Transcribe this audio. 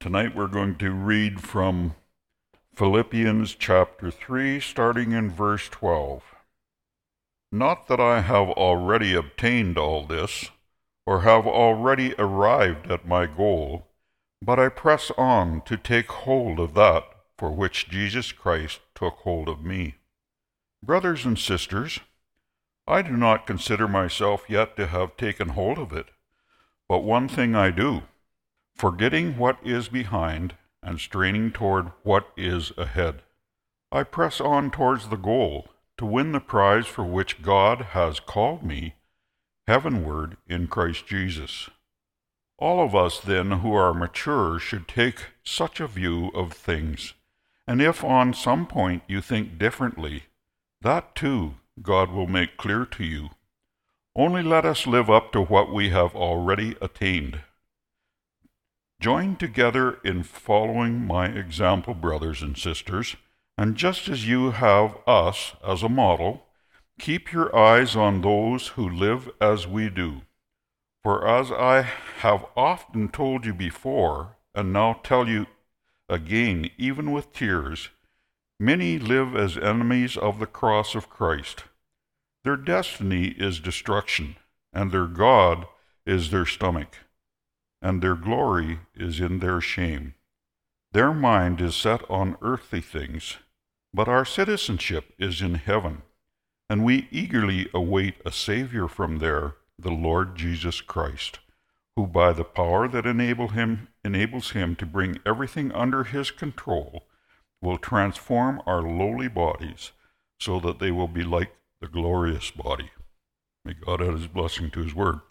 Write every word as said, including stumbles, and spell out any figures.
Tonight we're going to read from Philippians chapter three, starting in verse twelve. Not that I have already obtained all this, or have already arrived at my goal, but I press on to take hold of that for which Jesus Christ took hold of me. Brothers and sisters, I do not consider myself yet to have taken hold of it, but one thing I do, forgetting what is behind and straining toward what is ahead. I press on towards the goal to win the prize for which God has called me heavenward in Christ Jesus. All of us then who are mature should take such a view of things, and if on some point you think differently, that too God will make clear to you. Only let us live up to what we have already attained. Join together in following my example, brothers and sisters, and just as you have us as a model, keep your eyes on those who live as we do. For as I have often told you before, and now tell you again, even with tears, many live as enemies of the cross of Christ. Their destiny is destruction, and their God is their stomach, and their glory is in their shame. Their mind is set on earthly things, but our citizenship is in heaven, and we eagerly await a Savior from there, the Lord Jesus Christ, who by the power that enable him, enables him to bring everything under his control, will transform our lowly bodies so that they will be like the glorious body. May God add his blessing to his word.